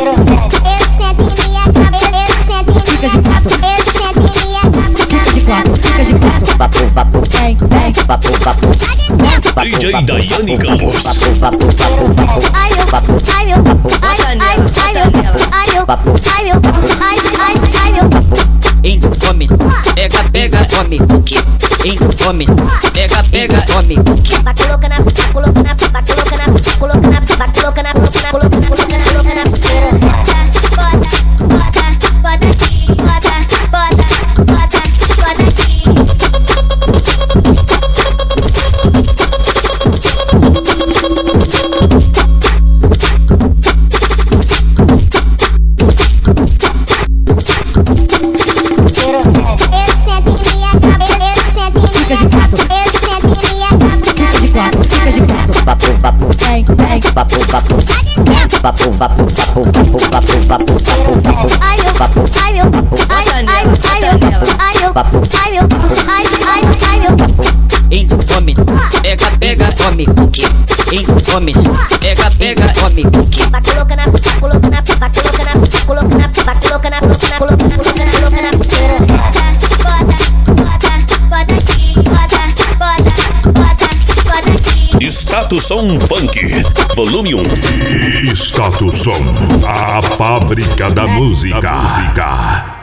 Fica de quatro, fica de quatro. Vapo, vapo, vem, vapo, vapo. DJ Daiane Campos. Índio come, pega, pega, come cookie. Índio come, pega, pega, come cookie. Vai colocando, vai colocando, vai colocando, vai colocando, vai colocando, colocando. Bota aqui, bota aqui. Fica de quatro, fica de quatro. Vapo, vapo, vem, vapo, vapo. Vapo, vapo, vapo, vapo, vapo, vapo, vapo, vapo. Índio come, pega, pega, come cookie. Índio come, pega, pega, come cookie. Vai colocando, vai colocando, vai colocando, vai colocando, vai colocando, colocando. Bota aqui, bota aqui. Status Som Funk, volume 1. Status Som, a fábrica da música.